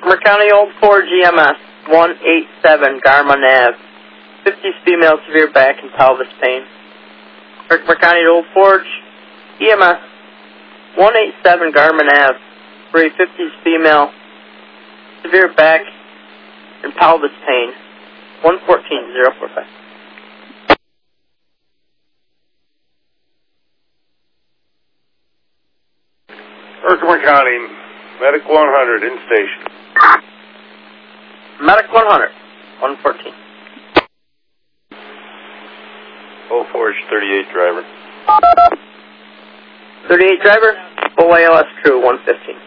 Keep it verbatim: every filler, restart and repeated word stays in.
Herkimer County Old Ford G M S one eight seven Garma Nav. fifties female, severe back and pelvis pain. Herkimer County Old Ford E M S one eight seven Garma Nav. For a fifties female, severe back and pelvis pain. one fourteen zero four five. Herkimer County, Medic one hundred, in station. Medic one hundred, one fourteen. Old Forge thirty-eight driver. thirty-eight driver, full A L S crew, one fifteen.